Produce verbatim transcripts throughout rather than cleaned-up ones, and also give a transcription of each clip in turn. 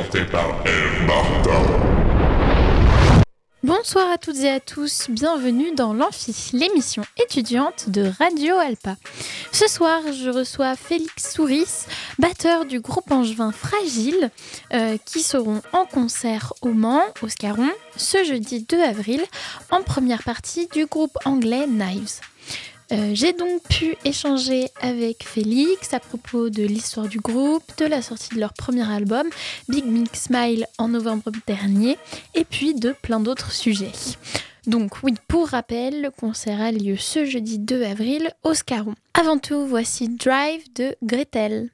présenté par Eve Martin. Bonsoir à toutes et à tous, bienvenue dans l'Amphi, l'émission étudiante de Radio Alpa. Ce soir, je reçois Félix Souris, batteur du groupe angevin Fragile, euh, qui seront en concert au Mans, au Scarron, ce jeudi deux avril, en première partie du groupe anglais Knives. Euh, j'ai donc pu échanger avec Félix à propos de l'histoire du groupe, de la sortie de leur premier album, Big Big Smile en novembre dernier, et puis de plein d'autres sujets. Donc oui, pour rappel, le concert a lieu ce jeudi deux avril au Scarron. Avant tout, voici Drive de Gretel.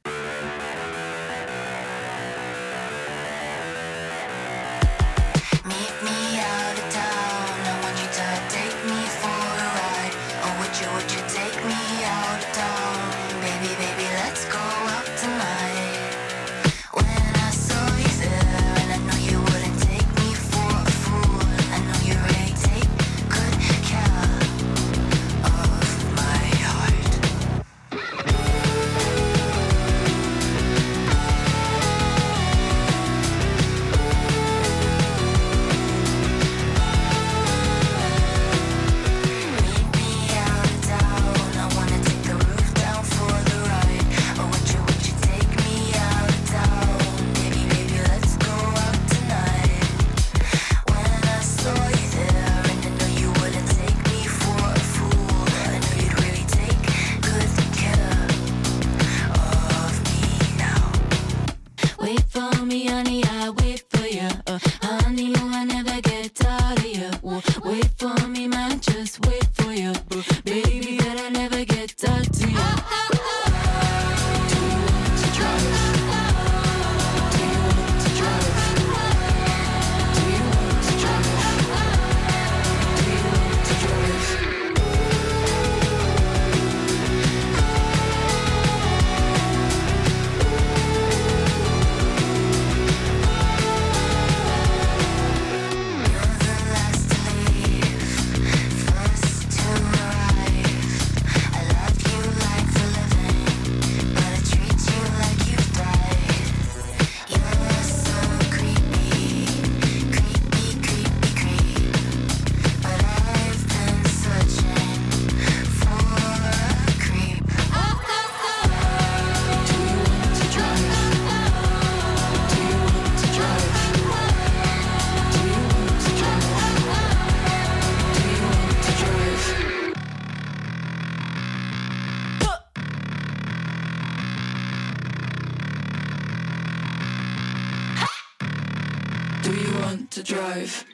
Drive.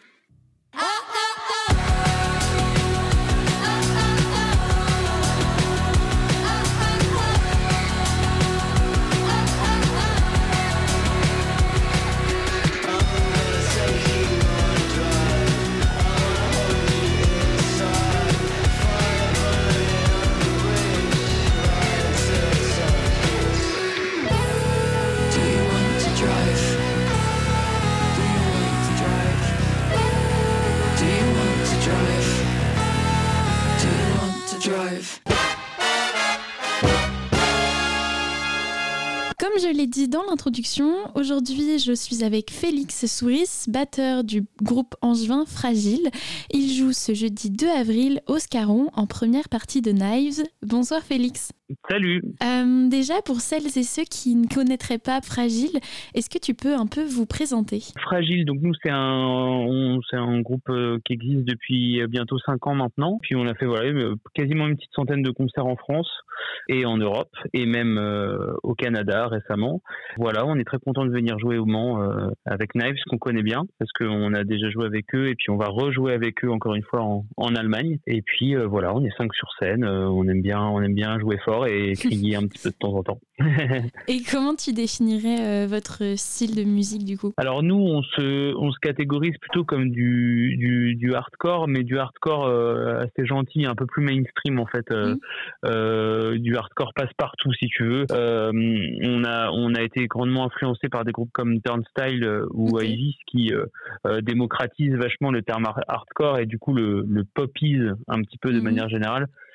Comme je l'ai dit dans l'introduction, aujourd'hui je suis avec Félix Souris, batteur du groupe angevin Fragile. Il joue ce jeudi deux avril au Scarron en première partie de Knives. Bonsoir Félix. Salut. Euh, déjà, pour celles et ceux qui ne connaîtraient pas Fragile, est-ce que tu peux un peu vous présenter ? Fragile, donc nous c'est un, on, c'est un groupe qui existe depuis bientôt cinq ans maintenant. Puis on a fait voilà, quasiment une petite centaine de concerts en France et en Europe et même euh, au Canada récemment. Voilà, on est très content de venir jouer au Mans euh, avec Knives qu'on connaît bien parce qu'on a déjà joué avec eux et puis on va rejouer avec eux encore une fois en, en Allemagne. Et puis euh, voilà, on est cinq sur scène, euh, on aime bien, on aime bien jouer fort et crier un petit peu de temps en temps. Et comment tu définirais euh, votre style de musique du coup ? Alors nous, on se, on se catégorise plutôt comme du, du, du hardcore, mais du hardcore euh, assez gentil, un peu plus mainstream en fait, euh, mmh. euh, du hardcore passe-partout si tu veux. Euh, on a, on a été grandement influencé par des groupes comme Turnstile euh, ou okay. Ivis qui euh, euh, démocratisent vachement le terme hardcore et du coup le, le popise un petit peu de mmh. manière générale.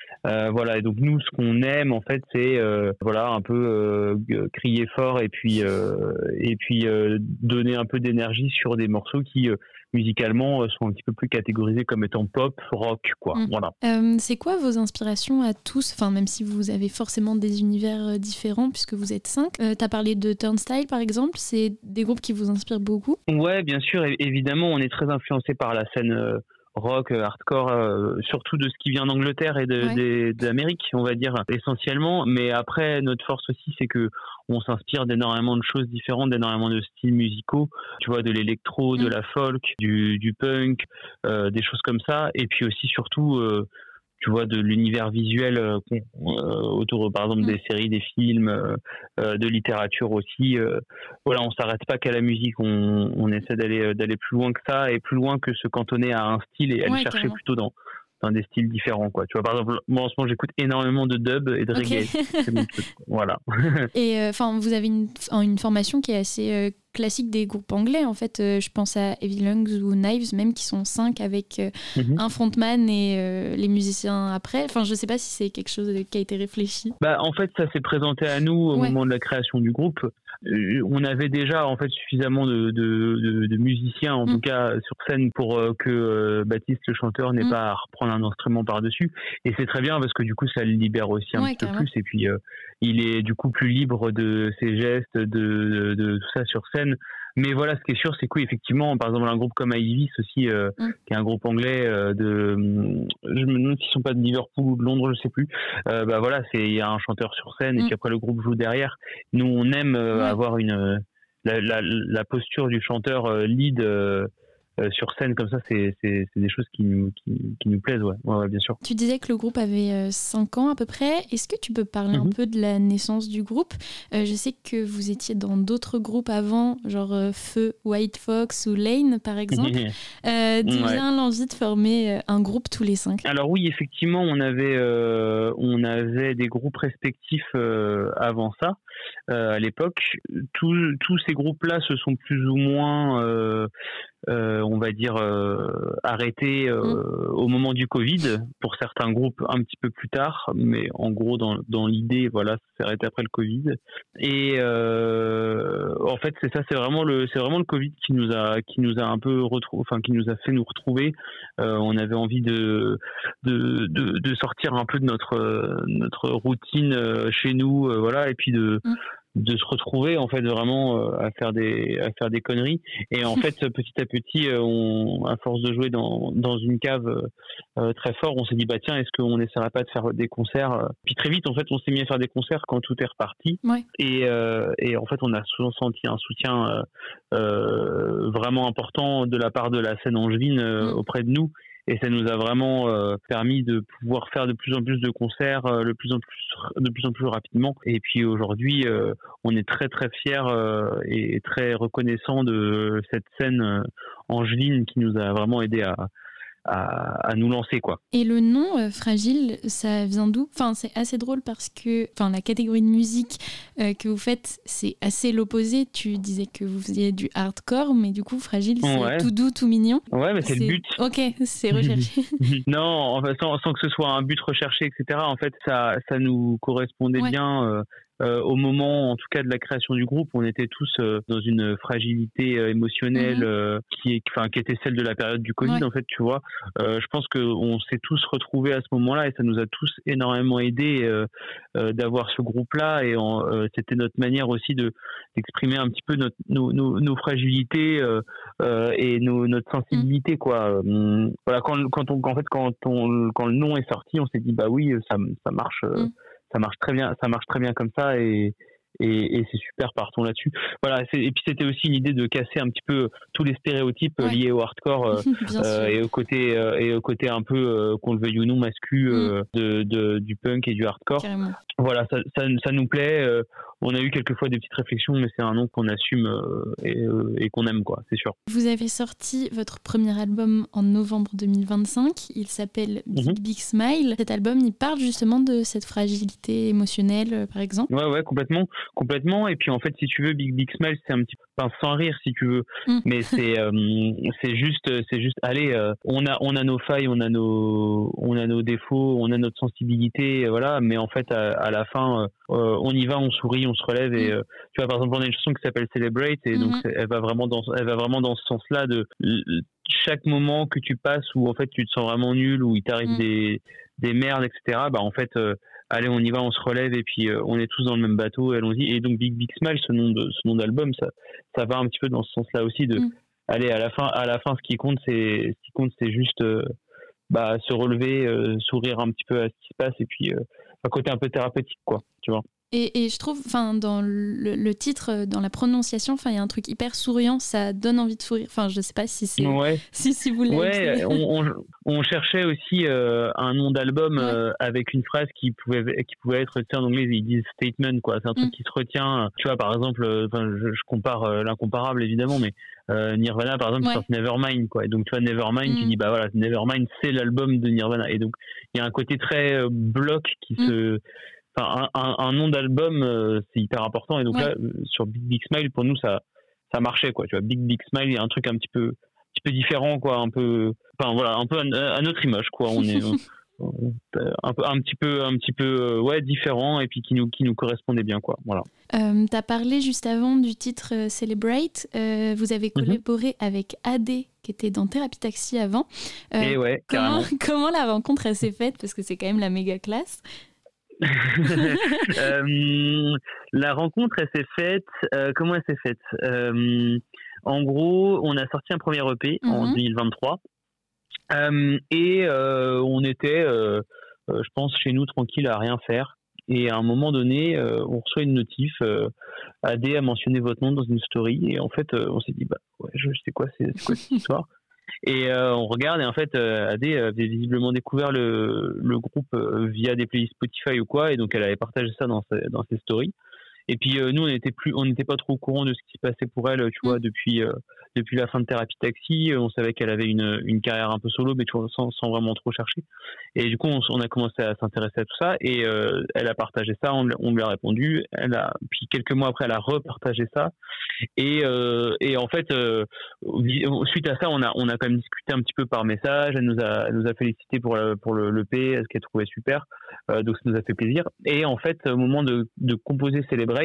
Euh, voilà, et donc nous, ce qu'on aime en fait, c'est euh, voilà un peu euh, crier fort et puis euh, et puis euh, donner un peu d'énergie sur des morceaux qui euh, musicalement euh, sont un petit peu plus catégorisés comme étant pop, rock, quoi. Mmh. Voilà. Euh, c'est quoi vos inspirations à tous, enfin même si vous avez forcément des univers différents puisque vous êtes cinq. Euh, t'as parlé de Turnstile par exemple, c'est des groupes qui vous inspirent beaucoup? Ouais, bien sûr, évidemment, on est très influencé par la scène euh, rock, euh, hardcore, euh, surtout de ce qui vient d'Angleterre et de, Ouais. des- d'Amérique, on va dire, essentiellement. Mais après, notre force aussi, c'est que on s'inspire d'énormément de choses différentes, d'énormément de styles musicaux. Tu vois, de l'électro, de Mm. la folk, du, du punk, euh, des choses comme ça. Et puis aussi, surtout, euh, tu vois, de l'univers visuel euh, qu'on- euh, autour, par exemple, Mm. des séries, des films, euh, euh, de littérature aussi. euh, voilà, on s'arrête pas qu'à la musique, on, on essaie d'aller d'aller plus loin que ça et plus loin que se cantonner à un style et aller Ouais, chercher carrément. plutôt dans dans des styles différents, quoi. Tu vois, par exemple, moi en ce moment j'écoute énormément de dub et de Ok. reggae. C'est mon truc. Voilà. Et enfin, vous avez une, une formation qui est assez euh, classique des groupes anglais en fait. Euh, je pense à Heavy Lungs ou Knives même qui sont cinq avec euh, Mhm. un frontman et euh, les musiciens après. Enfin, je sais pas si c'est quelque chose qui a été réfléchi. Bah, en fait, ça s'est présenté à nous au Ouais. moment de la création du groupe. Euh, on avait déjà en fait suffisamment de, de, de, de musiciens, en Mm. tout cas sur scène, pour euh, que euh, Baptiste le chanteur n'ait Mm. pas à reprendre un instrument par-dessus. Et c'est très bien parce que du coup, ça le libère aussi un Ouais, petit peu carrément. plus. Et puis, euh, il est du coup plus libre de ses gestes, de, de, de tout ça sur scène. Mais voilà, ce qui est sûr, c'est qu'effectivement, par exemple, un groupe comme Ivis aussi, euh, Mm. qui est un groupe anglais euh, de, hum, je me demande s'ils sont pas de Liverpool ou de Londres, je sais plus. Euh, bah voilà, c'est il y a un chanteur sur scène et Mm. puis après le groupe joue derrière. Nous, on aime euh, Ouais. avoir une euh, la, la, la posture du chanteur euh, lead euh, euh, sur scène comme ça, c'est c'est c'est des choses qui nous qui, qui nous plaisent, ouais. Ouais, ouais, bien sûr. Tu disais que le groupe avait cinq ans à peu près. Est-ce que tu peux parler un Mhm. peu de la naissance du groupe? Euh, Je sais que vous étiez dans d'autres groupes avant, genre euh, Feu, White Fox ou Lane par exemple. Euh, D'où Ouais. vient l'envie de former euh, un groupe tous les cinq? Alors oui, effectivement, on avait euh, on avait des groupes respectifs euh, avant ça. Euh, à l'époque, tous tous ces groupes-là se sont plus ou moins euh, euh, on va dire euh, arrêtés euh, Mm. au moment du Covid, pour certains groupes un petit peu plus tard, mais en gros dans dans l'idée, voilà, ça s'est arrêté après le Covid. Et euh, en fait, c'est ça, c'est vraiment le c'est vraiment le Covid qui nous a qui nous a un peu retrouvé, enfin qui nous a fait nous retrouver. Euh, on avait envie de de, de de sortir un peu de notre notre routine euh, chez nous, euh, voilà, et puis de Mm. de se retrouver en fait vraiment euh, à faire des à faire des conneries. Et en fait, petit à petit, euh, on, à force de jouer dans dans une cave euh, très fort, on s'est dit bah tiens, est-ce qu'on n'essaierait pas de faire des concerts? Puis très vite en fait, on s'est mis à faire des concerts quand tout est reparti. Ouais. Et euh, et en fait, on a souvent senti un soutien euh, euh, vraiment important de la part de la scène angevine euh, Mm. auprès de nous. Et ça nous a vraiment euh, permis de pouvoir faire de plus en plus de concerts, euh, de plus en plus, de plus en plus rapidement. Et puis aujourd'hui, euh, on est très très fiers euh, et très reconnaissants de cette scène euh, angevine qui nous a vraiment aidé à, à, à nous lancer, quoi. Et le nom euh, Fragile, ça vient d'où? Enfin, c'est assez drôle parce que enfin, la catégorie de musique euh, que vous faites, c'est assez l'opposé. Tu disais que vous faisiez du hardcore, mais du coup, Fragile, c'est Ouais. tout doux, tout mignon. Ouais, mais c'est le but. Ok, c'est recherché. Non, enfin, sans, sans que ce soit un but recherché, et cetera. En fait, ça, ça nous correspondait Ouais. bien. Euh, euh, au moment, en tout cas, de la création du groupe, on était tous euh, dans une fragilité euh, émotionnelle Mhm. euh, qui, est, enfin, qui était celle de la période du Covid, Ouais. en fait, tu vois. Euh, je pense qu'on s'est tous retrouvés à ce moment-là et ça nous a tous énormément aidé euh, euh, d'avoir ce groupe-là. Et en, euh, c'était notre manière aussi de d'exprimer un petit peu notre, nos, nos, nos fragilités euh, euh, et nos, notre sensibilité, quoi. Euh, voilà, quand, quand on, en fait, quand on, quand le nom est sorti, on s'est dit bah oui, ça, ça marche. Euh, Mm. ça marche très bien, ça marche très bien comme ça et et, et c'est super, partons là-dessus. Voilà, c'est, et puis c'était aussi une idée de casser un petit peu tous les stéréotypes Ouais. liés au hardcore euh, Bien euh, sûr. et au côté euh, et au côté un peu euh, qu'on le veuille ou non mascu euh, de, de du punk et du hardcore. Carrément. Voilà, ça, ça, ça nous plaît. Euh, on a eu quelquefois des petites réflexions, mais c'est un nom qu'on assume euh, et, euh, et qu'on aime, quoi, c'est sûr. Vous avez sorti votre premier album en novembre deux mille vingt-cinq, il s'appelle Big Mm-hmm. Big Smile. Cet album, il parle justement de cette fragilité émotionnelle, euh, par exemple. Ouais, ouais, complètement, complètement. Et puis en fait, si tu veux, Big Big Smile, c'est un petit peu, enfin, sans rire, si tu veux, Mm. mais c'est, euh, c'est juste, c'est juste, allez, euh, on a, on a nos failles, on a nos, on a nos défauts, on a notre sensibilité, voilà. Mais en fait, à, à la fin, euh, on y va, on sourit, on se relève. Et euh, tu vois, par exemple, on a une chanson qui s'appelle Celebrate, et donc Mm-hmm. elle va vraiment dans, elle va vraiment dans ce sens-là de chaque moment que tu passes où en fait tu te sens vraiment nul, où il t'arrive Mm. des, des merdes, et cetera. Bah en fait. Euh, allez, on y va, on se relève et puis euh, on est tous dans le même bateau, allons-y. Et donc Big Big Smile, ce nom de ce nom d'album, ça ça va un petit peu dans ce sens-là aussi de Mm. allez, à la fin à la fin ce qui compte c'est ce qui compte c'est juste euh, bah se relever, euh, sourire un petit peu à ce qui se passe et puis euh, un côté un peu thérapeutique, quoi, tu vois. Et, et je trouve, enfin, dans le, le titre, dans la prononciation, enfin, il y a un truc hyper souriant, ça donne envie de sourire. Enfin, je sais pas si c'est, Ouais. si, si vous l'avez. Ouais, on, on, on cherchait aussi euh, un nom d'album euh, Ouais. avec une phrase qui pouvait qui pouvait être, tu sais, en anglais ils disent statement, quoi. C'est un truc Mm. qui se retient. Tu vois, par exemple, enfin, je, je compare euh, l'incomparable évidemment, mais euh, Nirvana, par exemple, Ouais. c'est Nevermind, quoi. Et donc tu vois, Nevermind, Mm. tu dis bah voilà, Nevermind, c'est l'album de Nirvana. Et donc il y a un côté très euh, bloc qui Mm. se Enfin, un, un, un nom d'album, euh, c'est hyper important. Et donc Ouais. là, euh, sur Big Big Smile, pour nous, ça, ça marchait, quoi. Tu vois, Big Big Smile, il y a un truc un petit peu, un petit peu différent, quoi. Un peu, enfin voilà, un peu à, à notre image, quoi. On est on, on, un peu, un petit peu, un petit peu, euh, ouais, différent et puis qui nous, qui nous correspondait bien, quoi. Voilà. Euh, tu as parlé juste avant du titre euh, Celebrate. Euh, vous avez collaboré mm-hmm. avec A D, qui était dans Thérapie Taxi avant. Euh, et ouais, comment, carrément. comment la rencontre elle s'est faite? Parce que c'est quand même la méga classe. euh, la rencontre, elle s'est faite. Euh, comment elle s'est faite euh, En gros, on a sorti un premier E P mm-hmm. en deux mille vingt-trois euh, et euh, on était, euh, euh, je pense, chez nous tranquille à rien faire. Et à un moment donné, euh, on reçoit une notif. Euh, A D a mentionné votre nom dans une story et en fait, euh, on s'est dit bah ouais, je sais quoi, c'est, c'est quoi cette histoire. Et euh, on regarde et en fait euh, A D avait visiblement découvert le, le groupe euh, via des playlists Spotify ou quoi, et donc elle avait partagé ça dans ses, dans ses stories. Et puis euh, nous on n'était plus, on n'était pas trop au courant de ce qui se passait pour elle, tu vois, depuis euh, depuis la fin de Thérapie Taxi. On savait qu'elle avait une une carrière un peu solo, mais tu vois, sans, sans vraiment trop chercher. Et du coup on, on a commencé à s'intéresser à tout ça et euh, elle a partagé ça, on, on lui a répondu. Elle a, puis quelques mois après elle a repartagé ça. Et euh, et en fait euh, suite à ça on a on a quand même discuté un petit peu par message. Elle nous a elle nous a félicité pour le, pour le l'E P, ce qu'elle trouvait super, euh, donc ça nous a fait plaisir. Et en fait au moment de de composer Celebrate,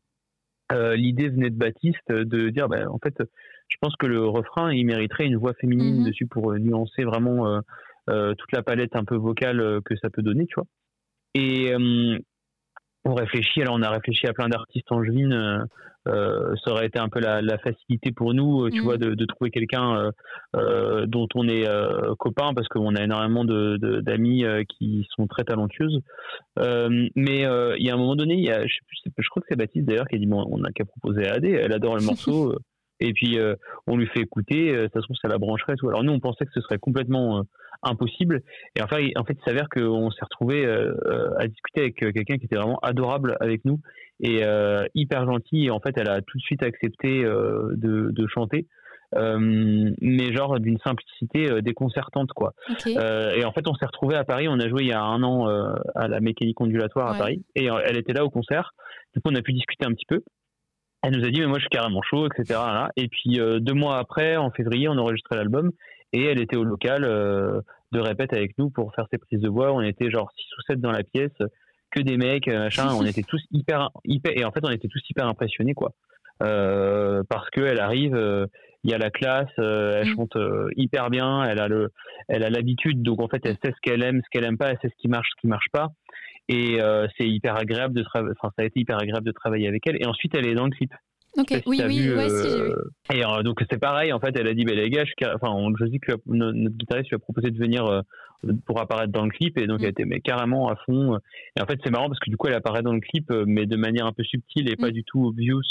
euh, l'idée venait de Baptiste de dire bah, en fait je pense que le refrain il mériterait une voix féminine mm-hmm. dessus pour nuancer vraiment euh, euh, toute la palette un peu vocale que ça peut donner, tu vois. Et euh, on réfléchit, alors on a réfléchi à plein d'artistes angevines, euh, euh, ça aurait été un peu la, la facilité pour nous, tu mmh. vois, de, de trouver quelqu'un euh, euh, dont on est euh, copain, parce qu'on a énormément de, de, d'amis euh, qui sont très talentueuses. Euh, mais euh, il y a un moment donné, il y a, je, sais plus, je crois que c'est Baptiste d'ailleurs qui a dit bon, on n'a qu'à proposer à A D, elle adore le morceau, et puis euh, on lui fait écouter, ça se trouve ça la brancherait, tout. Alors nous on pensait que ce serait complètement euh, impossible, et enfin en fait il s'avère qu'on s'est retrouvé euh, à discuter avec quelqu'un qui était vraiment adorable avec nous et euh, hyper gentil, et en fait elle a tout de suite accepté euh, de, de chanter, euh, mais genre d'une simplicité euh, déconcertante, quoi. Okay. Euh, et en fait on s'est retrouvé à Paris, on a joué il y a un an euh, à la Mécanique Ondulatoire ouais. à Paris, et elle était là au concert, du coup on a pu discuter un petit peu. Elle nous a dit mais moi je suis carrément chaud, et cetera là. Et puis euh, deux mois après, en février, on enregistrait l'album et elle était au local euh, de répète avec nous pour faire ses prises de voix. On était genre six ou sept dans la pièce, que des mecs, machin. On était tous hyper, hyper, et en fait on était tous hyper impressionnés, quoi, euh, parce que elle arrive, il euh, y a la classe, euh, elle mmh. chante euh, hyper bien, elle a le, elle a l'habitude, donc en fait elle sait ce qu'elle aime, ce qu'elle aime pas, elle sait ce qui marche, ce qui marche pas. Et euh, c'est hyper agréable de travailler, enfin ça a été hyper agréable de travailler avec elle. Et ensuite elle est dans le clip. Ok, oui, oui, vu, ouais, euh, si, j'ai vu. Et euh, donc c'est pareil, en fait, elle a dit, bah, les gars, je, enfin, on, je dis que notre, notre guitariste lui a proposé de venir euh, pour apparaître dans le clip, et donc mmh. elle était mais carrément à fond. Et en fait, c'est marrant parce que du coup, elle apparaît dans le clip, mais de manière un peu subtile et mmh. pas du tout obvious, euh,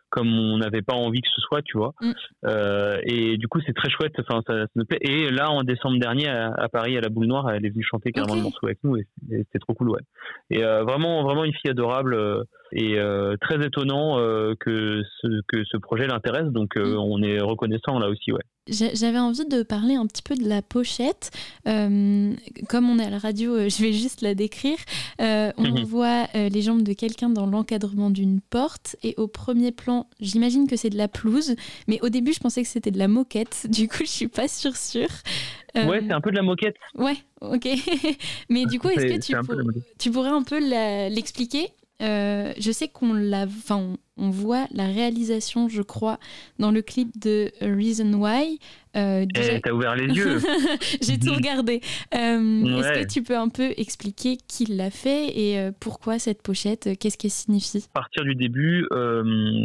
comme on n'avait pas envie que ce soit, tu vois. Mm. Euh, et du coup, c'est très chouette. Enfin, ça, ça me plaît. Et là, en décembre dernier, à, à Paris, à la Boule Noire, elle est venue chanter carrément okay. le morceau avec nous, et, et c'était trop cool, ouais. Et euh, vraiment, vraiment une fille adorable euh, et euh, très étonnant euh, que ce que ce projet l'intéresse. Donc, euh, mm. on est reconnaissant là aussi, ouais. J'avais envie de parler un petit peu de la pochette. Euh, comme on est à la radio, je vais juste la décrire. Euh, on mmh. voit euh, les jambes de quelqu'un dans l'encadrement d'une porte. Et au premier plan, j'imagine que c'est de la pelouse. Mais au début, je pensais que c'était de la moquette. Du coup, je suis pas sûre sûre. Euh, ouais, c'est un peu de la moquette. Ouais, ok. Mais du coup, est-ce que tu, pour, tu pourrais un peu la, l'expliquer ? Euh, je sais qu'on l'a, enfin, on, on voit la réalisation, je crois, dans le clip de Reason Why. Euh, déjà... Eh, t'as ouvert les yeux. J'ai tout regardé. Euh, ouais. Est-ce que tu peux un peu expliquer qui l'a fait et euh, pourquoi cette pochette, qu'est-ce qu'elle signifie ? À partir du début, euh,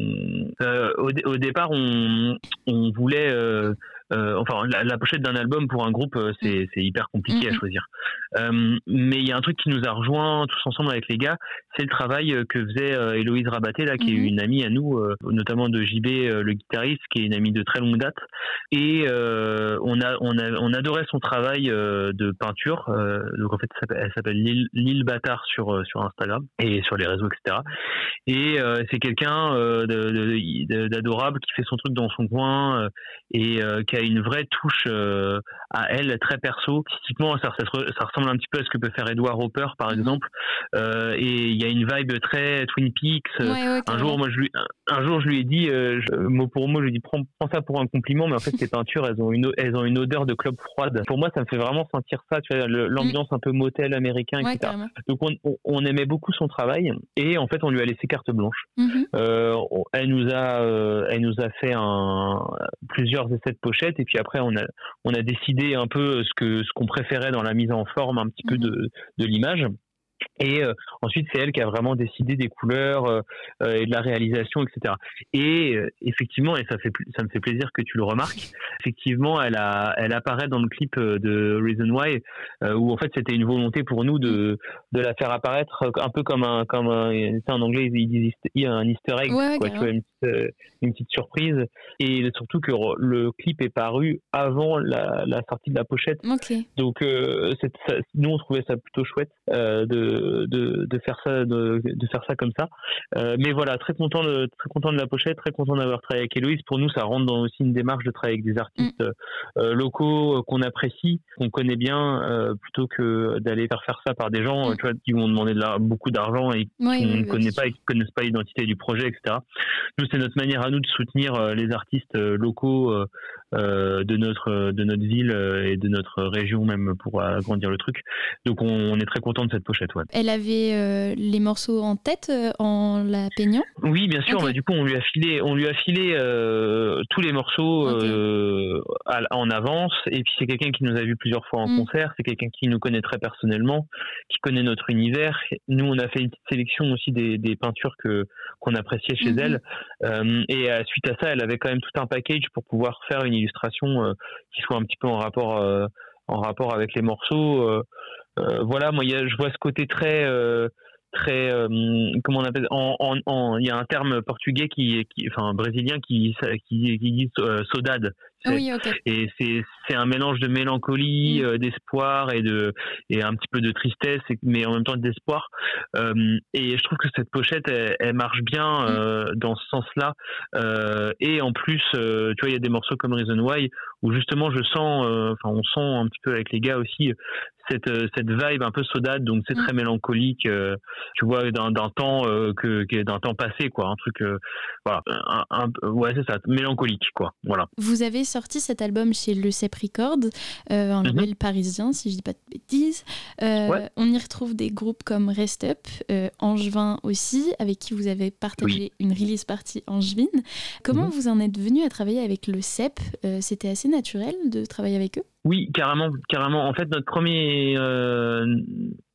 euh, au, dé- au départ, on, on voulait. Euh, Euh, enfin, la, la pochette d'un album pour un groupe, euh, c'est, c'est hyper compliqué mmh. à choisir. Euh, mais il y a un truc qui nous a rejoints tous ensemble avec les gars, c'est le travail que faisait euh, Héloïse Rabaté, là, qui mmh. est une amie à nous, euh, notamment de J B, euh, le guitariste, qui est une amie de très longue date. Et euh, on a, on a, on adorait son travail euh, de peinture. Euh, donc en fait, elle s'appelle Lille, Lille Bâtard sur euh, sur Instagram et sur les réseaux, et cetera. Et euh, c'est quelqu'un euh, de, de, de, d'adorable qui fait son truc dans son coin euh, et euh, qui a une vraie touche euh, à elle, très perso. Typiquement, ça, ça, ça ressemble un petit peu à ce que peut faire Edward Hopper, par exemple. Euh, et il y a une vibe très Twin Peaks. Ouais, ouais, un jour, moi, je lui, un, un jour, je lui ai dit, euh, je, mot pour mot, je lui ai dit, prends, prends ça pour un compliment, mais en fait, ces peintures, elles ont une, elles ont une odeur de club froide. Pour moi, ça me fait vraiment sentir ça, tu vois, le, l'ambiance mm. un peu motel américain, et cetera. Ouais, donc, on, on, on aimait beaucoup son travail, et en fait, on lui a laissé carte blanche. Mm-hmm. Euh, elle nous a, euh, elle nous a fait un, plusieurs essais de pochettes. Et puis après, on a, on a décidé un peu ce que, ce qu'on préférait dans la mise en forme un petit mmh. peu de, de l'image. Et euh, ensuite, c'est elle qui a vraiment décidé des couleurs euh, euh, et de la réalisation, et cetera. Et euh, effectivement, et ça fait, ça me fait plaisir que tu le remarques. Effectivement, elle a, elle apparaît dans le clip de Reason Why, euh, où en fait, c'était une volonté pour nous de, de la faire apparaître un peu comme un, comme un, en anglais ils disent il y a un Easter egg, ouais, quoi, tu vois, une petite, une petite surprise. Et surtout que le clip est paru avant la, la sortie de la pochette. Okay. Donc, euh, c'est, ça, nous, on trouvait ça plutôt chouette euh, de De, de faire ça de, de faire ça comme ça euh, mais voilà, très content de très content de la pochette, très content d'avoir travaillé avec Héloïse. Pour nous, ça rentre dans aussi une démarche de travailler avec des artistes mmh. euh, locaux euh, qu'on apprécie, qu'on connaît bien, euh, plutôt que d'aller faire faire ça par des gens mmh. tu vois, qui vont demander de la, beaucoup d'argent et oui, qu'on oui, ne oui, connaît oui. pas et qui connaissent pas l'identité du projet, et cetera. Nous, c'est notre manière à nous de soutenir euh, les artistes euh, locaux euh, euh, de notre de notre ville euh, et de notre région même, pour agrandir le truc. Donc on, on est très content de cette pochette. Ouais. Elle avait euh, les morceaux en tête euh, en la peignant ? Oui, bien sûr. Okay. Bah, du coup, on lui a filé, on lui a filé euh, tous les morceaux okay. euh, à, en avance. Et puis c'est quelqu'un qui nous a vu plusieurs fois en mm. concert. C'est quelqu'un qui nous connaît très personnellement, qui connaît notre univers. Nous, on a fait une petite sélection aussi des, des peintures que qu'on appréciait chez mm-hmm. elle. Euh, et euh, suite à ça, elle avait quand même tout un package pour pouvoir faire une illustration euh, qui soit un petit peu en rapport euh, en rapport avec les morceaux. Euh, euh, voilà, moi, y a, je vois ce côté très euh, très euh, comment on appelle en en en il y a un terme portugais qui qui enfin brésilien qui qui, qui dit euh, saudade. Ah oui, okay. Et c'est c'est un mélange de mélancolie, mmh. euh, d'espoir et de et un petit peu de tristesse, mais en même temps d'espoir. Euh, et je trouve que cette pochette elle, elle marche bien euh, mmh. dans ce sens-là. Euh, et en plus, euh, tu vois, il y a des morceaux comme Reason Why où justement je sens, enfin euh, on sent un petit peu avec les gars aussi cette cette vibe un peu saudade, donc c'est mmh. très mélancolique. Euh, tu vois, d'un d'un temps euh, que, que d'un temps passé, quoi, un truc euh, voilà, un, un, ouais c'est ça, mélancolique, quoi. Voilà. Vous avez sorti cet album chez Le Cep Records, euh, un label mm-hmm. parisien, si je dis pas de bêtises. Euh, ouais. On y retrouve des groupes comme Rest Up, euh, Angevin aussi, avec qui vous avez partagé oui. une release party angevine. Comment mm-hmm. vous en êtes venu à travailler avec Le Cep ? euh, C'était assez naturel de travailler avec eux ? Oui, carrément, carrément. En fait, notre premier... Euh...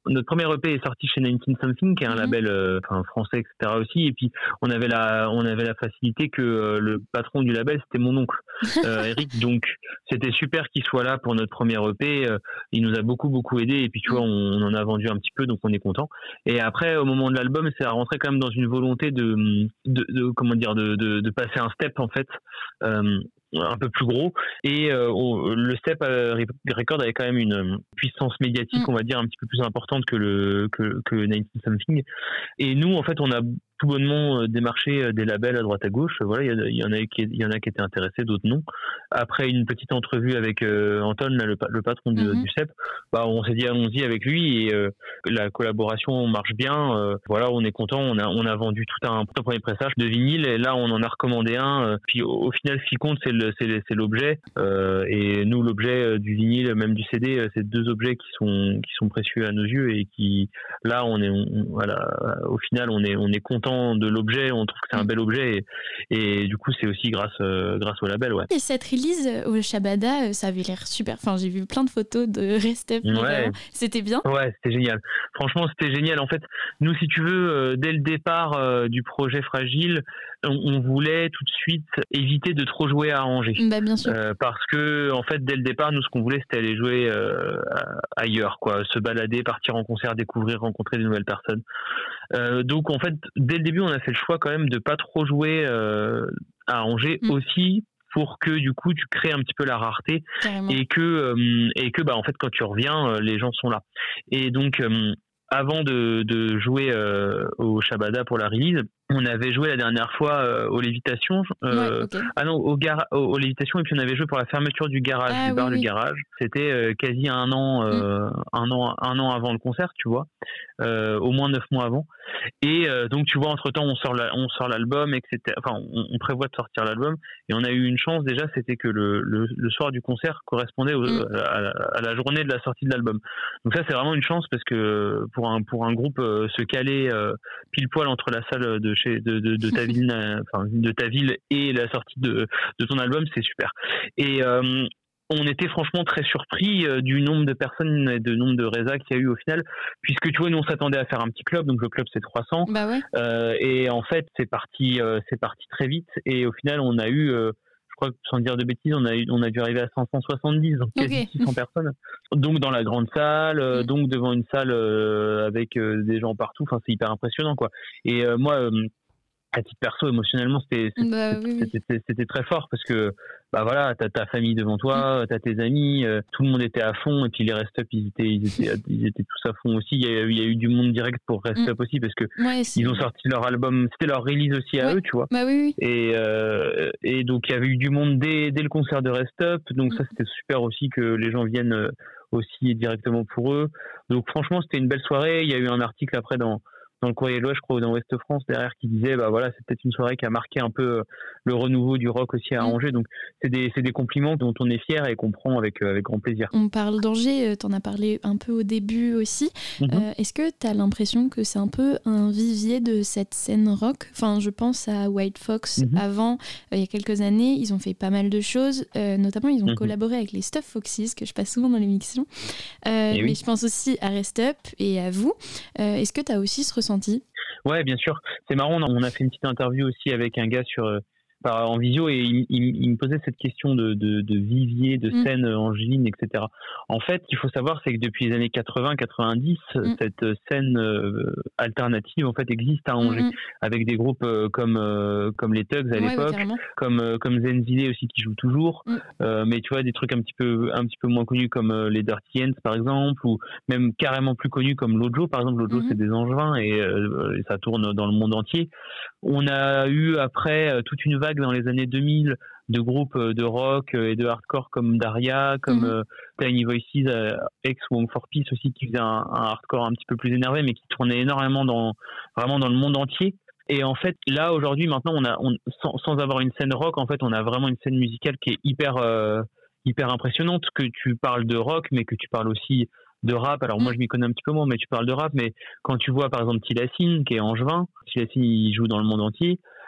notre premier E P est sorti chez dix-neuf Something, qui est un Mhm. label euh, enfin, français, et cetera aussi. Et puis on avait la, on avait la facilité que euh, le patron du label c'était mon oncle, euh, Eric. Donc c'était super qu'il soit là pour notre premier E P. Euh, il nous a beaucoup beaucoup aidé. Et puis tu vois, on, on en a vendu un petit peu, donc on est content. Et après, au moment de l'album, c'est à rentrer quand même dans une volonté de, de, de comment dire, de, de, de passer un step en fait. Euh, un peu plus gros et euh, on, le Step euh, Record avait quand même une puissance médiatique Mm. on va dire un petit peu plus importante que le que, que dix-neuf Something et nous en fait on a tout bonnement euh, démarché euh, des labels à droite à gauche voilà il y, y en a qui il y en a qui étaient intéressés d'autres non après une petite entrevue avec euh, Anton là, le, le patron du, Mhm. du Step bah on s'est dit allons-y avec lui et euh, la collaboration marche bien euh, voilà on est content on a on a vendu tout un, tout un premier pressage de vinyle et là on en a recommandé un euh, puis au, au final ce qui compte c'est le c'est, c'est l'objet euh, et nous l'objet du vinyle même du C D c'est deux objets qui sont qui sont précieux à nos yeux et qui là on est on, voilà au final on est on est content de l'objet on trouve que c'est un bel objet et, et du coup c'est aussi grâce euh, grâce au label ouais Et cette release euh, au Shabada, euh, ça avait l'air super. Enfin, j'ai vu plein de photos de Rest Up, ouais notamment. C'était bien. ouais c'était génial franchement c'était génial en fait nous si tu veux euh, dès le départ euh, du projet Fragile on, on voulait tout de suite éviter de trop jouer à arranger Bah, bien sûr. euh, parce que en fait dès le départ nous ce qu'on voulait c'était aller jouer euh, ailleurs quoi se balader partir en concert découvrir rencontrer de nouvelles personnes euh, donc en fait dès le début on a fait le choix quand même de pas trop jouer euh, à Angers mm. aussi pour que du coup tu crées un petit peu la rareté Carrément. et que euh, et que bah en fait quand tu reviens euh, les gens sont là et donc euh, avant de, de jouer euh, au Shabada pour la release on avait joué la dernière fois euh, aux Lévitations euh, ouais, okay. ah non au gar aux, aux Lévitations et puis on avait joué pour la fermeture du garage ah, du bar oui, le oui. garage c'était euh, quasi un an euh, mm. un an un an avant le concert tu vois euh, au moins neuf mois avant et euh, donc tu vois entre temps on sort la, on sort l'album etc enfin on, on prévoit de sortir l'album et on a eu une chance déjà c'était que le, le, le soir du concert correspondait au, mm. à, la, à la journée de la sortie de l'album donc ça c'est vraiment une chance parce que pour un pour un groupe euh, se caler euh, pile poil entre la salle de chez de, de, de ta ville enfin de ta ville et la sortie de de ton album c'est super et euh, on était franchement très surpris euh, du nombre de personnes et du nombre de résas qu'il y a eu au final, puisque tu vois, nous on s'attendait à faire un petit club, donc le club c'est trois cents, bah ouais. euh, et en fait c'est parti, euh, c'est parti très vite, et au final on a eu, euh, je crois que sans dire de bêtises, on a eu, on a dû arriver à cinq cent soixante-dix, donc quasi okay. six cents personnes, donc dans la grande salle, euh, mm. donc devant une salle euh, avec euh, des gens partout, enfin c'est hyper impressionnant quoi. Et euh, moi. Euh, à titre perso, émotionnellement, c'était c'était, bah, c'était, oui, oui. c'était c'était très fort parce que bah voilà, t'as ta famille devant toi, mmh. t'as tes amis, euh, tout le monde était à fond et puis les Rest Up ils étaient ils étaient ils étaient tous à fond aussi. Il y a eu il y a eu du monde direct pour Rest mmh. Up aussi parce que ouais, ils ont sorti leur album, c'était leur release aussi à ouais. eux, tu vois. Bah oui oui. Et euh, et donc il y avait eu du monde dès dès le concert de Rest Up, donc mmh. ça c'était super aussi que les gens viennent aussi directement pour eux. Donc franchement, c'était une belle soirée, il y a eu un article après dans dans le Courrier de l'Ouest, je crois, ou dans Ouest France, derrière, qui disait, bah voilà, c'est peut-être une soirée qui a marqué un peu le renouveau du rock aussi à Angers. Donc, c'est des, c'est des compliments dont on est fier et qu'on prend avec, avec grand plaisir. On parle d'Angers, t'en as parlé un peu au début aussi. Mm-hmm. Euh, est-ce que t'as l'impression que c'est un peu un vivier de cette scène rock ? Enfin, je pense à White Fox mm-hmm. avant, euh, il y a quelques années, ils ont fait pas mal de choses. Euh, notamment, ils ont mm-hmm. collaboré avec les Stuff Foxes, que je passe souvent dans l'émission. Euh, mais oui. Je pense aussi à Rest Up et à vous. Euh, est-ce que t'as aussi ce ressenti ? Ouais, bien sûr. C'est marrant, on a fait une petite interview aussi avec un gars sur euh, par, en visio et il, il, il me posait cette question de, de, de vivier, de scène mmh. angevine, et cetera. En fait, ce qu'il faut savoir, c'est que depuis les années quatre-vingts quatre-vingt-dix, mmh. cette scène euh, alternative en fait existe à Angers, mmh. avec des groupes euh, comme euh, comme les Tugs à ouais, l'époque, ouais, comme euh, comme Zenzile aussi qui joue toujours, mmh. euh, mais tu vois des trucs un petit peu un petit peu moins connus comme euh, les Dirty Hands par exemple, ou même carrément plus connus comme Lojo par exemple. Lojo mmh. c'est des Angevins et, euh, et ça tourne dans le monde entier. On a eu après euh, toute une vague dans les années deux mille de groupes de rock et de hardcore comme Daria, comme mm-hmm. euh, Tiny Voices, euh, ex Wong for Peace aussi qui faisait un, un hardcore un petit peu plus énervé mais qui tournait énormément dans vraiment dans le monde entier. Et en fait là aujourd'hui maintenant on a on, sans, sans avoir une scène rock en fait on a vraiment une scène musicale qui est hyper euh, hyper impressionnante, que tu parles de rock mais que tu parles aussi de rap. Alors moi je m'y connais un petit peu moins mais tu parles de rap, mais quand tu vois par exemple Tilassine qui est angevin, Tilassine il joue dans le monde entier.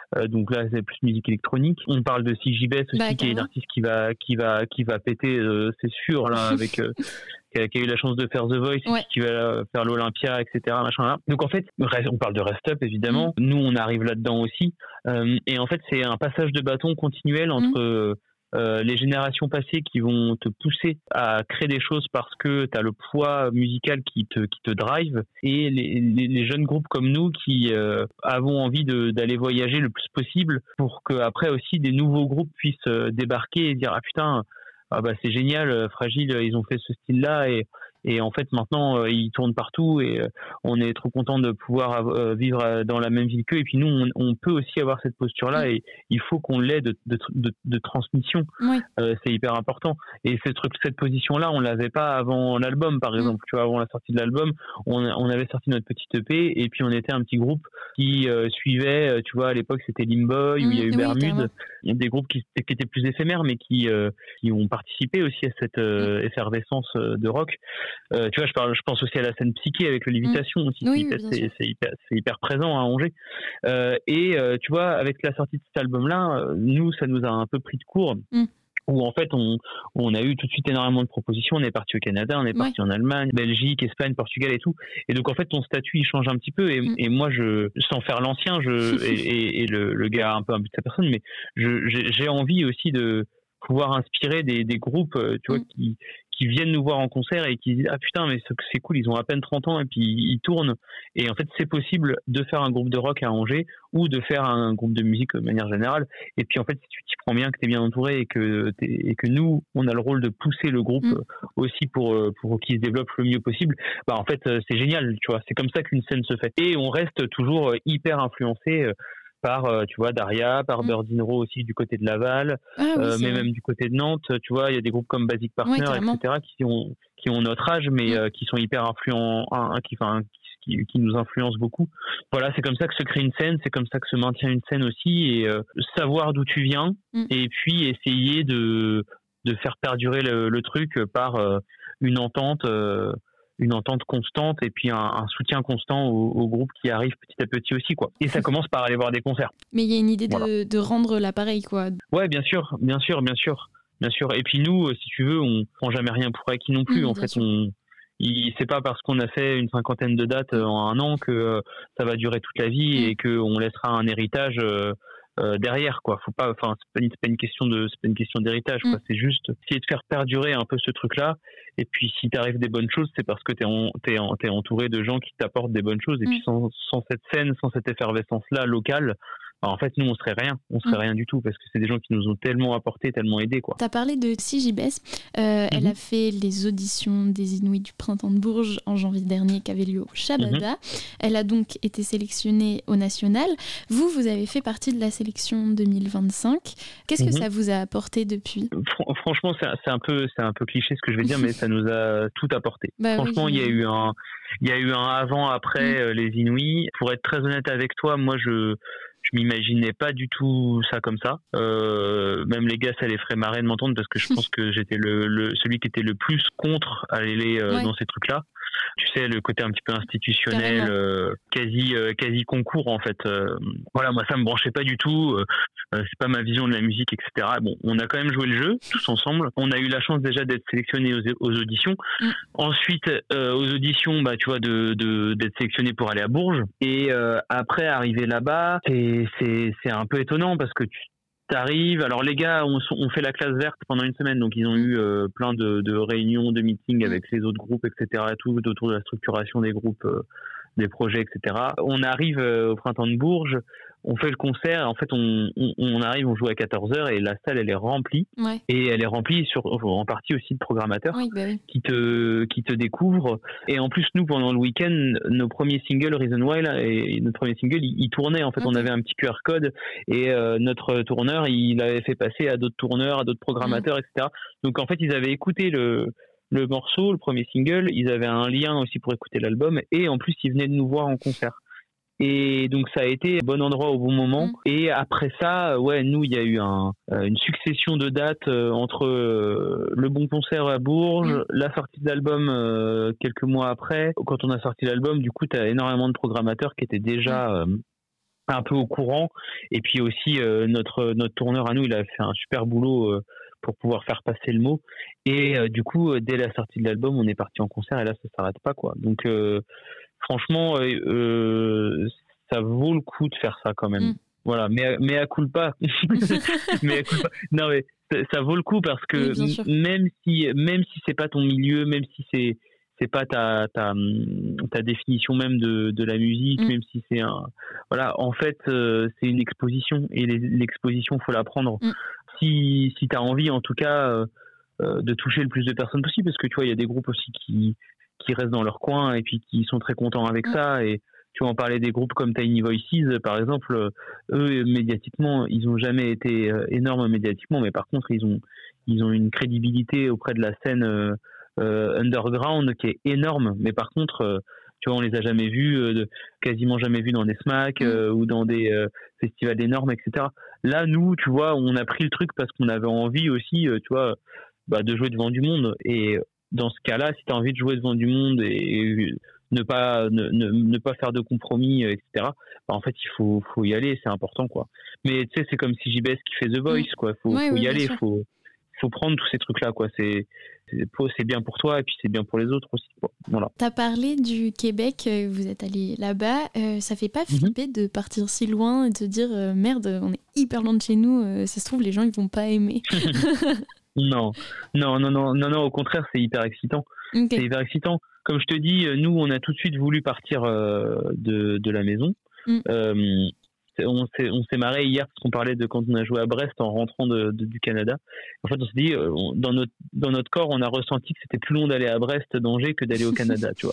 Euh, donc là, c'est plus musique électronique. On parle de C J B S aussi, Bah, qui est une carrément. artiste qui va, qui va, qui va péter, euh, c'est sûr, là, avec, euh, qui, a, qui a eu la chance de faire The Voice, Ouais. qui va faire l'Olympia, et cetera. Machin là. Donc en fait, on parle de Rest Up évidemment. Mm. Nous, on arrive là-dedans aussi. Euh, et en fait, c'est un passage de bâton continuel entre mm. euh, les générations passées qui vont te pousser à créer des choses parce que tu as le poids musical qui te, qui te drive, et les, les, les jeunes groupes comme nous qui euh, avons envie de, d'aller voyager le plus possible pour qu'après aussi des nouveaux groupes puissent euh, débarquer et dire ah putain, ah bah c'est génial, Fragile, ils ont fait ce style-là, et, et en fait maintenant euh, ils tournent partout, et euh, on est trop content de pouvoir euh, vivre dans la même ville qu'eux, et puis nous on, on peut aussi avoir cette posture-là, et il faut qu'on l'ait de, de, de, de transmission. Oui. Euh, c'est hyper important, et cette, cette position-là on l'avait pas avant l'album par exemple. Tu vois, avant la sortie de l'album on, on avait sorti notre petite E P, et puis on était un petit groupe qui euh, suivait, tu vois, à l'époque c'était Limboy, mmh, où il y a eu oui, Bermude, il y a des groupes qui, qui étaient plus éphémères mais qui, euh, qui ont participé aussi à cette euh, effervescence de rock. Euh, tu vois, je, parle, je pense aussi à la scène Psyché avec le Lévitation aussi, oui, c'est, oui, c'est, c'est, hyper, c'est hyper présent à Angers. Euh, et euh, tu vois, avec la sortie de cet album-là, nous, ça nous a un peu pris de court. Mm. Où en fait on, on a eu tout de suite énormément de propositions, on est parti au Canada, on est parti ouais. en Allemagne, Belgique, Espagne, Portugal et tout, et donc en fait ton statut il change un petit peu, et, mm. et moi je, sans faire l'ancien, je et, et, et le, le gars a un peu un but de sa personne, mais je, j'ai, j'ai envie aussi de pouvoir inspirer des, des groupes, tu vois, mm. qui qui viennent nous voir en concert et qui disent ah putain mais c'est cool, ils ont à peine trente ans et puis ils tournent, et en fait c'est possible de faire un groupe de rock à Angers ou de faire un groupe de musique de manière générale, et puis en fait si tu t'y prends bien, que t'es bien entouré, et que t'es, et que nous on a le rôle de pousser le groupe mmh. aussi pour pour qu'il se développe le mieux possible, bah en fait c'est génial, tu vois, c'est comme ça qu'une scène se fait, et on reste toujours hyper influencé par, tu vois, Daria, par mmh. Birds in Row aussi du côté de Laval, ah, oui, euh, mais vrai. Même du côté de Nantes, tu vois, il y a des groupes comme Basic Partner, ouais, et cetera, qui ont, qui ont notre âge, mais mmh. euh, qui sont hyper influents, hein, qui, enfin, qui, qui nous influencent beaucoup. Voilà, c'est comme ça que se crée une scène, c'est comme ça que se maintient une scène aussi, et euh, savoir d'où tu viens, mmh. et puis essayer de, de faire perdurer le, le truc par euh, une entente, euh, une entente constante, et puis un, un soutien constant au, au groupe qui arrive petit à petit aussi, quoi. Et ça commence par aller voir des concerts. Mais il y a une idée voilà. de, de rendre l'appareil, quoi. Ouais, bien sûr, bien sûr, bien sûr, bien sûr. Et puis nous, si tu veux, on prend jamais rien pour acquis non plus. Mmh, en fait, sûr. on, il, c'est pas parce qu'on a fait une cinquantaine de dates en un an que euh, ça va durer toute la vie, mmh. et qu'on laissera un héritage euh, euh, derrière, quoi. Faut pas, enfin, c'est pas, une, c'est pas une question de, c'est pas une question d'héritage, quoi. Mmh. C'est juste essayer de faire perdurer un peu ce truc-là. Et puis, si t'arrives des bonnes choses, c'est parce que t'es, en, t'es, en, t'es entouré de gens qui t'apportent des bonnes choses. Et mmh. puis, sans, sans cette scène, sans cette effervescence-là locale, en fait, nous, on serait rien. On serait mmh. rien du tout, parce que c'est des gens qui nous ont tellement apporté, tellement aidé, quoi. T'as parlé de C J B S. Euh, mmh. Elle a fait les auditions des Inouïs du Printemps de Bourges en janvier dernier, qui avait lieu au Shabada. Mmh. Elle a donc été sélectionnée au national. Vous, vous avez fait partie de la sélection deux mille vingt-cinq. Qu'est-ce mmh. que ça vous a apporté depuis ? Fr- Franchement, c'est, c'est un peu, c'est un peu cliché ce que je vais dire, mais ça nous a tout apporté. Bah, franchement, oui, il y a eu un, il y a eu un avant-après mmh. les Inouïs. Pour être très honnête avec toi, moi, je Je m'imaginais pas du tout ça comme ça. Euh, même les gars, ça les ferait marrer de m'entendre, parce que je pense que j'étais le, le celui qui était le plus contre aller euh, ouais. dans ces trucs-là. Tu sais, le côté un petit peu institutionnel, euh, quasi euh, quasi concours en fait. Euh, voilà, moi ça me branchait pas du tout. Euh, c'est pas ma vision de la musique, et cetera. Bon, on a quand même joué le jeu tous ensemble. On a eu la chance déjà d'être sélectionnés aux, aux auditions. Mm. Ensuite, euh, aux auditions, bah tu vois, de, de d'être sélectionné pour aller à Bourges. Et euh, après arriver là-bas, c'est c'est c'est un peu étonnant, parce que tu t'arrives, alors les gars ont, ont fait la classe verte pendant une semaine, donc ils ont eu euh, plein de, de réunions, de meetings avec les autres groupes, et cetera, tout autour de la structuration des groupes, euh, des projets, et cetera. On arrive euh, au Printemps de Bourges, on fait le concert, en fait on, on, on arrive, on joue à quatorze heures, et la salle elle est remplie, ouais. et elle est remplie sur, en partie aussi de programmateurs oui, bah oui. qui te qui te découvrent, et en plus nous pendant le week-end, nos premiers singles Reason Why là, et notre premier single il, il tournait en fait, okay. on avait un petit Q R code, et euh, notre tourneur il avait fait passer à d'autres tourneurs, à d'autres programmateurs, mmh. et cetera. Donc en fait ils avaient écouté le le morceau, le premier single, ils avaient un lien aussi pour écouter l'album, et en plus ils venaient de nous voir en concert. Et donc ça a été bon endroit au bon moment. Mmh. Et après ça, ouais, nous il y a eu un, une succession de dates euh, entre euh, le bon concert à Bourges, mmh. la sortie de l'album euh, quelques mois après. Quand on a sorti l'album, du coup, t'as énormément de programmateurs qui étaient déjà euh, un peu au courant. Et puis aussi, euh, notre, notre tourneur à nous, il a fait un super boulot euh, pour pouvoir faire passer le mot. Et euh, du coup, euh, dès la sortie de l'album, on est parti en concert et là, ça s'arrête pas, quoi. Donc, euh, franchement, euh, euh, ça vaut le coup de faire ça quand même. Mm. Voilà, mais, mais à culpa. mais à culpa. Non, mais ça, ça vaut le coup parce que Oui, bien sûr. m- même si, même si c'est pas ton milieu, même si c'est, c'est pas ta, ta, ta définition même de, de la musique, Mm. même si c'est un, voilà, en fait, euh, c'est une exposition et les- l'exposition, faut la prendre. Mm. Si, si t'as envie, en tout cas, euh, euh, de toucher le plus de personnes possible, parce que tu vois, il y a des groupes aussi qui, qui restent dans leur coin et puis qui sont très contents avec Mm. ça. Et tu vois, on parlait des groupes comme Tiny Voices, par exemple, euh, eux, médiatiquement, ils n'ont jamais été euh, énormes médiatiquement, mais par contre, ils ont, ils ont une crédibilité auprès de la scène euh, euh, underground qui est énorme. Mais par contre, euh, tu vois, on les a jamais vus, euh, de- quasiment jamais vus dans des smacks euh, ou dans des euh, festivals énormes, et cetera. Là, nous, tu vois, on a pris le truc parce qu'on avait envie aussi, euh, tu vois, bah, de jouer devant du monde. Et dans ce cas-là, si tu as envie de jouer devant du monde et, et ne pas ne, ne, ne pas faire de compromis, et cetera. Bah, en fait, il faut faut y aller, c'est important, quoi. Mais tu sais, c'est comme si J B S qui fait The Voice, quoi. Faut Ouais, faut ouais, y bien aller, sûr. faut faut prendre tous ces trucs-là, quoi. C'est c'est c'est bien pour toi et puis c'est bien pour les autres aussi, quoi. Voilà. T'as parlé du Québec, euh, vous êtes allé là-bas. Euh, ça fait pas Mhm. flipper de partir si loin et de te dire euh, merde, on est hyper loin de chez nous. euh, ça se trouve, les gens ils vont pas aimer. Non, non, non, non, non, non, au contraire, c'est hyper excitant. Ok. C'est hyper excitant. Comme je te dis, euh, nous, on a tout de suite voulu partir euh, de, de la maison. Mm. Euh, c'est- on s'est, on s'est marré hier parce qu'on parlait de quand on a joué à Brest en rentrant de, de- du Canada. En fait, on s'est dit, euh, on- dans notre, dans notre corps, on a ressenti que c'était plus long d'aller à Brest d'Angers que d'aller au Canada, tu vois.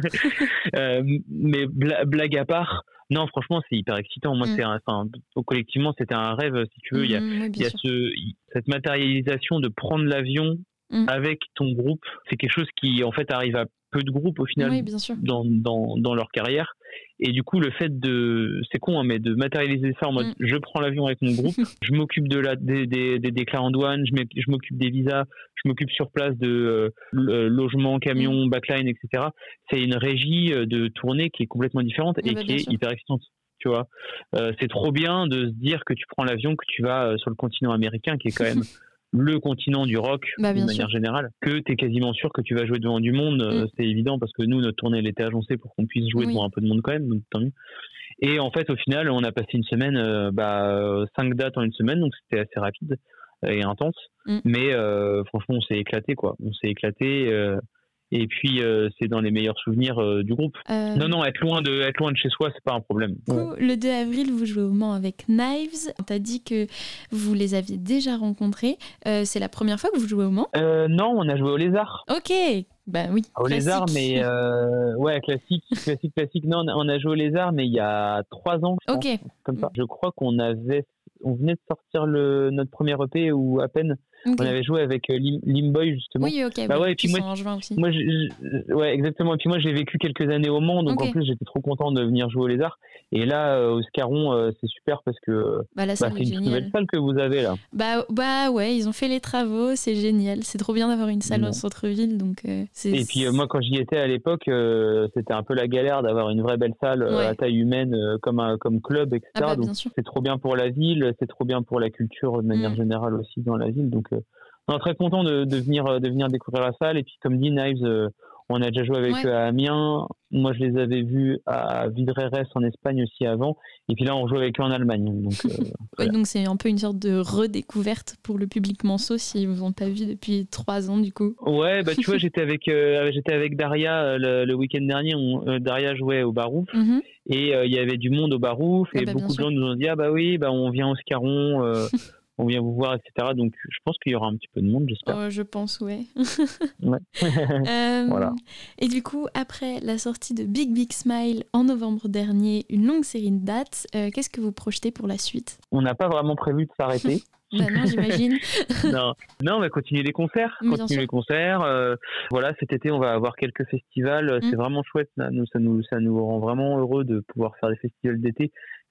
Euh, mais bla- blague à part, non, franchement, c'est hyper excitant. Moi, Mm. c'est un, enfin, collectivement, c'était un rêve, si tu veux. Il y a, Mhm, ouais, il bien y a sûr. ce, cette matérialisation de prendre l'avion Mm. avec ton groupe. C'est quelque chose qui, en fait, arrive à peu de groupes au final Oui, bien sûr. dans, dans, dans leur carrière. Et du coup, le fait de, c'est con, hein, mais de matérialiser ça en mode, Mm. je prends l'avion avec mon groupe, je m'occupe de la, des, des, des déclats en douane, je m'oc- je m'occupe des visas, je m'occupe sur place de euh, le- logement, camion, backline, et cetera. C'est une régie euh, de tournée qui est complètement différente Ah et bah, qui bien est sûr. hyper excitante. Tu vois, Euh, c'est trop bien de se dire que tu prends l'avion, que tu vas euh, sur le continent américain, qui est quand même le continent du rock Bah, de bien manière sûr. générale, que tu es quasiment sûr que tu vas jouer devant du monde. euh, Mm. C'est évident parce que nous, notre tournée, elle était agencée pour qu'on puisse jouer Oui. devant un peu de monde quand même, donc tant mieux. Et en fait, au final, on a passé une semaine, euh, bah, euh, cinq dates en une semaine, donc c'était assez rapide euh, et intense. Mm. Mais euh, franchement, on s'est éclaté, quoi. On s'est éclaté. euh, et puis, euh, c'est dans les meilleurs souvenirs euh, du groupe. Euh, Non, non, être loin de, être loin de chez soi, c'est pas un problème. Du coup, le deux avril, vous jouez au Mans avec Knives. T'as dit que vous les aviez déjà rencontrés. Euh, c'est la première fois que vous jouez au Mans? Euh, non, on a joué au Lézard. Ok, bah oui. Au classique. Lézard, mais euh, ouais, classique, classique, classique. Non, on a, on a joué au Lézard, mais il y a trois ans, je pense, Ok. comme ça. Je crois qu'on avait, on venait de sortir le notre premier E P ou à peine. Ok. On avait joué avec euh, Lim, Limboy justement. Oui, ok. Bah ouais, ouais, et puis qui moi, sont en juin aussi. Moi, je- je- ouais, exactement. Et puis moi, j'ai vécu quelques années au Mans, donc Ok. en plus, j'étais trop content de venir jouer au Lézard. Et là, euh, au Scarron, euh, c'est super parce que euh, Bah la bah, salle c'est est une toute nouvelle géniale. salle que vous avez là. Bah, bah ouais, ils ont fait les travaux, c'est génial. C'est trop bien d'avoir une salle Ouais. en centre-ville, donc euh, c'est. Et puis euh, moi, quand j'y étais à l'époque, euh, c'était un peu la galère d'avoir une vraie belle salle euh, Ouais. à taille humaine euh, comme un comme club, et cetera. Ah bah Donc bien sûr. c'est trop bien pour la ville, c'est trop bien pour la culture de manière Mm. générale aussi dans la ville. Donc euh, non, très content de, de venir de venir découvrir la salle. Et puis comme dit Knives, euh, on a déjà joué avec Ouais. eux à Amiens. Moi, je les avais vus à Vidreres en Espagne aussi avant. Et puis là, on joue avec eux en Allemagne. Donc euh, Ouais, voilà. donc c'est un peu une sorte de redécouverte pour le public manceau s'ils vous ont pas vu depuis trois ans du coup. Ouais, bah tu vois, j'étais avec euh, j'étais avec Daria euh, le, le week-end dernier. On, euh, Daria jouait au Barouf. Mhm. Et euh, il y avait du monde au Barouf Ah et bah, bien beaucoup de sûr. gens nous ont dit ah bah oui bah on vient au Scarron, euh, on vient vous voir, et cetera. Donc je pense qu'il y aura un petit peu de monde, j'espère. Oh, je pense, ouais. Ouais. Euh, Voilà. Et du coup, après la sortie de Big Big Smile en novembre dernier, une longue série de dates, euh, qu'est-ce que vous projetez pour la suite? On n'a pas vraiment prévu de s'arrêter. Bah non, j'imagine. non, non, on va continuer les concerts, Bien continuer sûr. les concerts. euh, voilà, cet été on va avoir quelques festivals. Mm. C'est vraiment chouette. Là. Nous, ça nous, ça nous rend vraiment heureux de pouvoir faire des festivals d'été.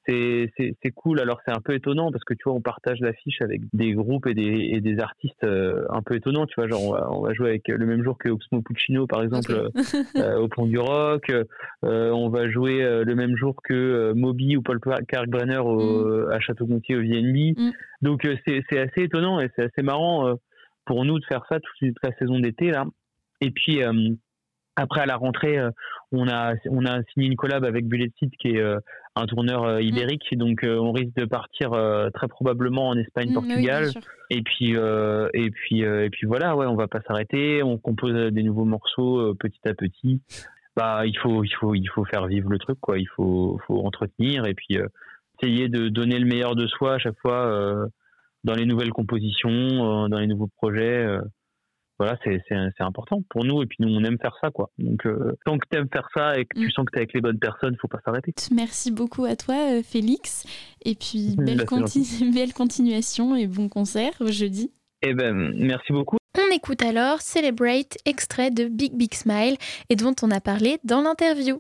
c'est, c'est, c'est cool. Alors c'est un peu étonnant parce que tu vois, on partage l'affiche avec des groupes et des, et des artistes euh, un peu étonnants. Tu vois, genre on va, on va jouer avec le même jour que Oxmo Puccino par exemple okay. euh, au Pont du Rock. Euh, on va jouer euh, le même jour que euh, Moby ou Paul Kalkbrenner au, mm. à Château-Gontier au V N B. Mm. Donc euh, c'est, c'est assez étonnant et c'est assez marrant euh, pour nous de faire ça toute, toute la saison d'été là. Et puis euh, après à la rentrée, euh, on a on a signé une collab avec Bullet Seed qui est euh, un tourneur euh, ibérique, mmh. donc euh, on risque de partir euh, très probablement en Espagne, mmh, Portugal. Oui, et puis euh, et puis euh, et puis voilà, ouais, on va pas s'arrêter. On compose des nouveaux morceaux euh, petit à petit. Bah il faut il faut il faut faire vivre le truc quoi. Il faut faut entretenir et puis euh, essayer de donner le meilleur de soi à chaque fois euh, dans les nouvelles compositions, euh, dans les nouveaux projets. Euh, Voilà, c'est, c'est, c'est important pour nous et puis nous on aime faire ça quoi. Donc euh, tant que t'aimes faire ça et que tu mmh. sens que t'es avec les bonnes personnes, faut pas s'arrêter. Merci beaucoup à toi Félix et puis belle, bah, conti- belle continuation et bon concert jeudi. Eh ben merci beaucoup. On écoute alors Celebrate, extrait de Big Big Smile et dont on a parlé dans l'interview.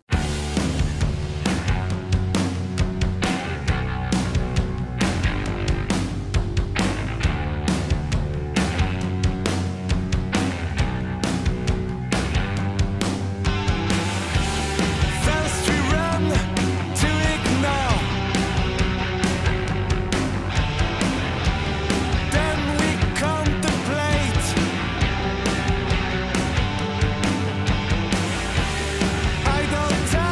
I don't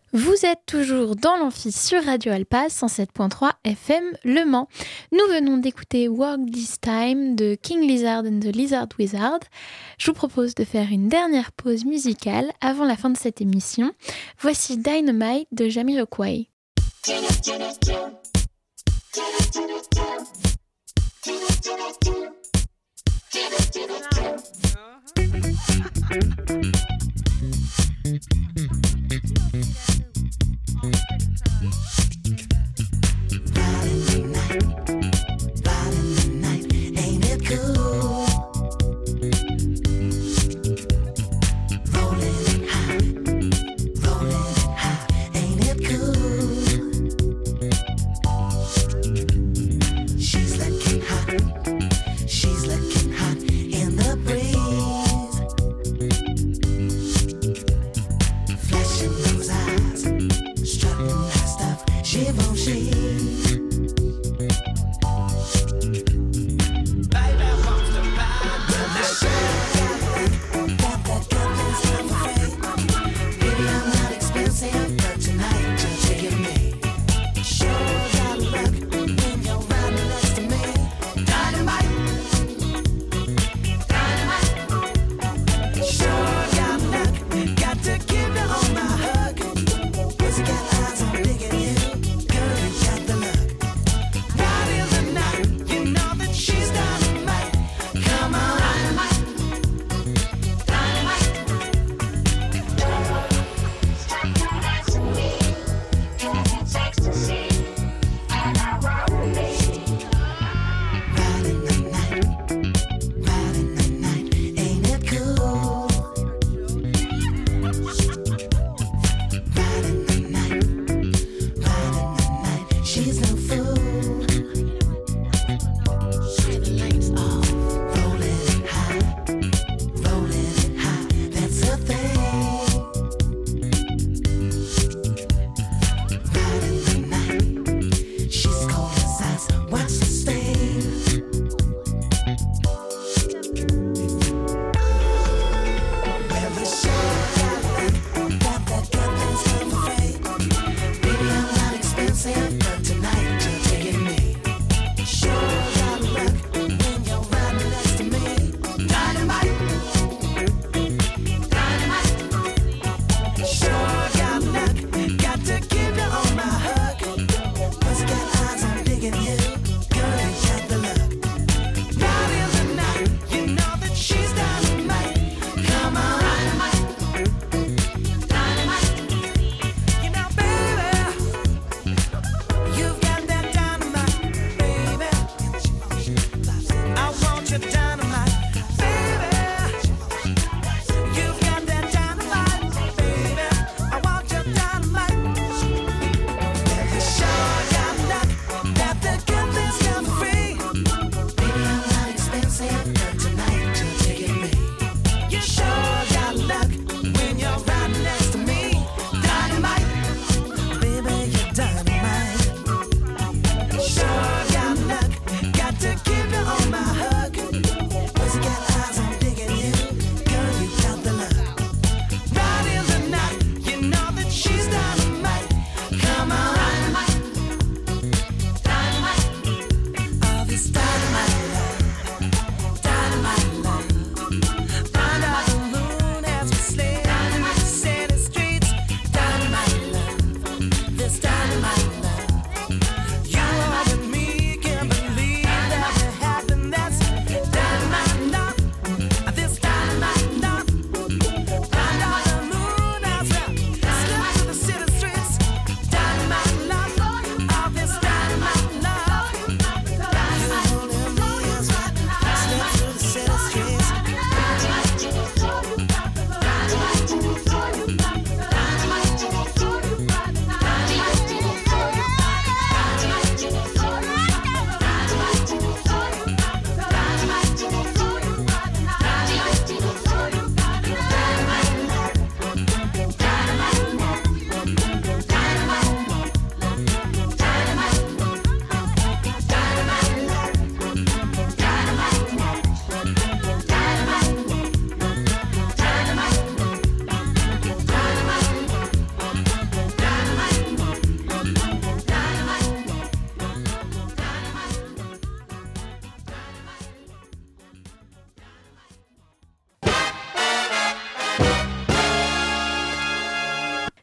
Vous êtes toujours dans l'amphi sur Radio Alpa cent sept point trois F M Le Mans. Nous venons d'écouter Walk This Time de King Lizard and the Lizard Wizard. Je vous propose de faire une dernière pause musicale avant la fin de cette émission. Voici Dynamite de Jamiroquai. She's looking hot in the breeze.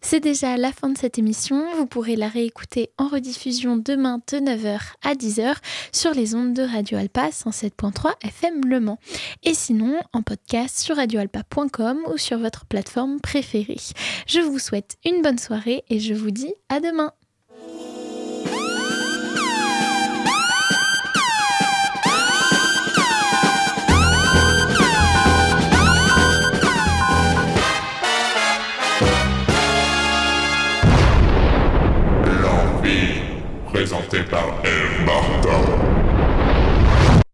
C'est déjà la fin de cette émission. Vous pourrez la réécouter en rediffusion demain de neuf heures à dix heures sur les ondes de Radio Alpa cent sept virgule trois F M Le Mans. Et sinon, en podcast sur radio alpa point com ou sur votre plateforme préférée. Je vous souhaite une bonne soirée et je vous dis à demain.